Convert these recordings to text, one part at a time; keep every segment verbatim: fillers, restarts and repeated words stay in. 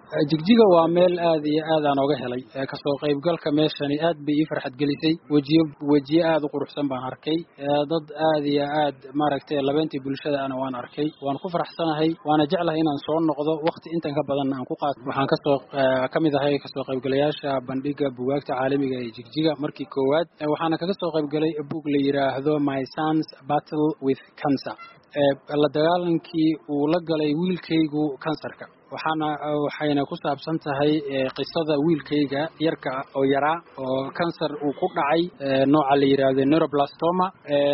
jigjiga waa meel aad iyo aad aan oga helay ka soo qaybgalka meeshani aad bay ii farxad gelisay wajiyo wajiyo aad u quruxsan baan arkay dad aad iyo aad maaragtay labeentii bulshada ana waan arkay waan ku faraxsanahay waana jeclahay inaan soo noqdo waqti intan ka badan aan ku qaato waxaan ka soo kamid ahay ka soo qaybgalayaasha bandhiga buugaagta caalamiga ee jigjiga markii koowaad waxaana kaga soo qaybgalay buug la yiraahdo My Son's Battle with Cancer la dagaalankii uu la galay wiilkaygu kansarka waxaana waxayna ku saabsan tahay qisada wiilkayga yarka oo yaraa oo kansar uu ku dhacay nooca la yiraahdo neuroblastoma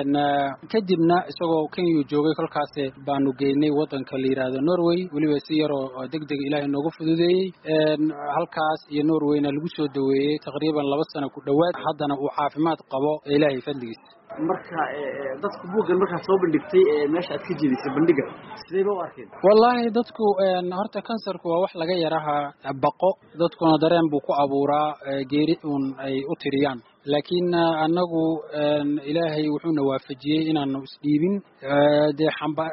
kadibna isagoo Kenya joogay kolkaas baanu geynay wadanka la yiraahdo Norway waliba si yar oo degdeg Ilaahay noogu fududeeyay halkaas iyo Norwayna lagu soo dhaweeyay taqriiban laba sano ku dhawaad haddana uu caafimaad qabo Ilaahay fadligiisa marka dadku buugan marka soo bandhigtay meesha aad ka jeedisay bandhiga sidee baa u arkeen wallahi dadku horta kansarku waa wax laga yaraha baqo dadkuna dareen buu ku abuuraa geeri uun ay u tiriyaan laakiin anagu Ilaahay wuxuuna waafajiyay inaanu isdhiibin de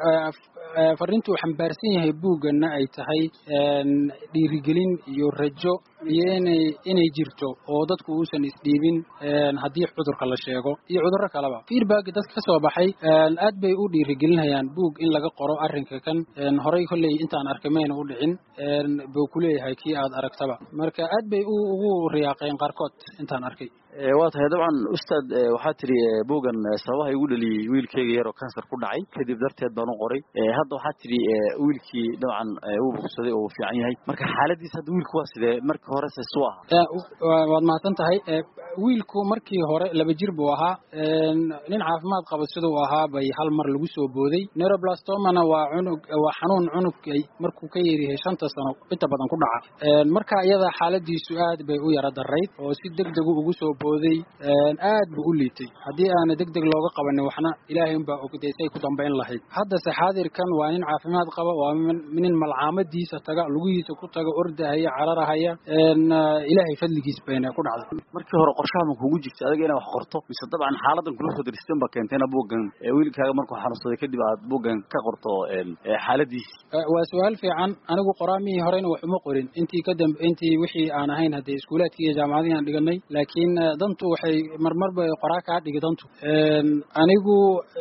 farintu xambaarsan yahay buugana ay tahay dhiirigelin iyo rajo iyo inay inay jirto oo dadku uusan isdhiibin hadii cudurka la sheego iyo cudurro kaleba feedback dadka ka soo baxay aad bay u dhiirigelinayaan buug in laga qoro arrinka kan horay kulay intaan arkamayna u dhicin buu ku leeyahay kii aad aragtaba marka aad bay ugu riyaaqeen qarkood intaan arkay waa tahay dabcan ustaad waxaa tiri buugan sababaha igu dhaliyay wiilkayga yar oo kansar ku dhacay kadib darteed baan u qoray hadda waxaa tiri wiilkii dabcan uu bogsaday oo fiican yahay marka xaaladiisa hadda wiilku waa sidee markii hore se soo ahaa waad mahadsan tahay wiilku markii hore laba jir buu ahaa nin caafimaad qaba sidoo ahaa bay hal mar lagu soo booday neuroblastoma waa cunug waa xanuun cunug markuu ka yeerihay shanta sano inta badan ku dhaca marka iyada xaaladiisu aad bay u yara darayd oo si degdeg ugu soo booday aad buu u liitay hadii aan degdeg looga qabanin waxna Ilaahay baa ogdeysay ku dambeyn lahayd hadda saxaadirkan waa nin caafimaad qaba waa nin malcaamadiisa taga lugihiisa ku taga ordahaya cararahaya Ilaahay fadligiis bayna ku dhacday markii hore qorshaha kugu jirtay adiga inaad wax qorto mise dabcan xaaladan kula soo diristan ba keentayna buugan wiilkaaga markuu xanuunsaday kadib aad buugan ka qorto xaaladiisa waa su'aal fiican anigu qoraamihii horeyna wax uma qorin intii ka dambe intii wixii aan ahayn hadii iskuulaadkii iyo jaamacadii aan dhiganay laakiin dantu waxay marmar bay qoraa ka dhigay dantu anigu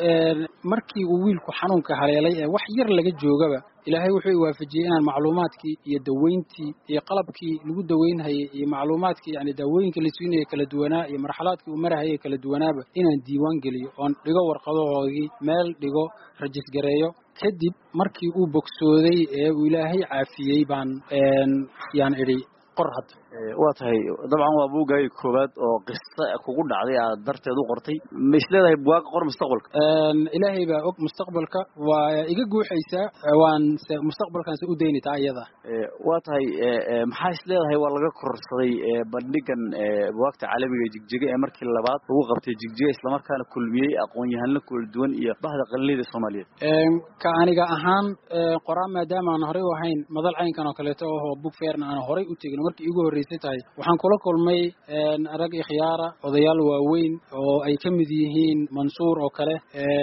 markii uu wiilku xanuunka haleelay ee wax yar laga joogaba Ilaahay wuxuu waafajiyay inaan macluumaadkii iyo daweyntii iyo qalabkii lagu daweynayay iyo macluumaadkii yani dawooyinka la siinay kala duwanaa iyo marxaladkii uu marayay kala duwanaaba inaan diiwaan geliyo oon dhigo warqadahoodii meel dhigo rajis gareeyo kadib markii uu bogsooday ee uu Ilaahay caafiyay baan yaan iri qorhad waa tahay dabcan waa buugay koobaad oo qissa kugu dhacday aad darteed u qortay ma isleedahay buug qor mustaqbalka Ilaahay baa og mustaqbalka waa iga guuxaysa waan mustaqbalkan u deynita iyada waa tahay maxaa isleedahay waa laga kororsaday bandhigan buugta caalamiga jigjiga ee markii labaad ugu qabtay jigjiga isla markaana kulmiyay aqoon-yahanno kala duwan iyo bahda qalinleyda Soomaaliyeed ka aniga ahaan qoraa maadaama aan horay u ahayn madal caynkan oo kale oo book fairna aan horay u tegin markii igu horeysay tahay waxaan kula kulmay arag ikhyaara odayaal waaweyn oo ay ka mid yihiin Mansuur oo kale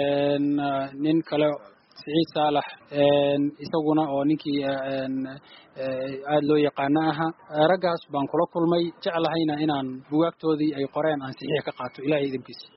nin kale Saciid Saalax isaguna oo ninkii aad loo yaqaan aha ragaas baan kula kulmay jeclahayna inaan buugaagtoodii ay qoreen aan saxiix ka qaato Ilaahay idinkiisa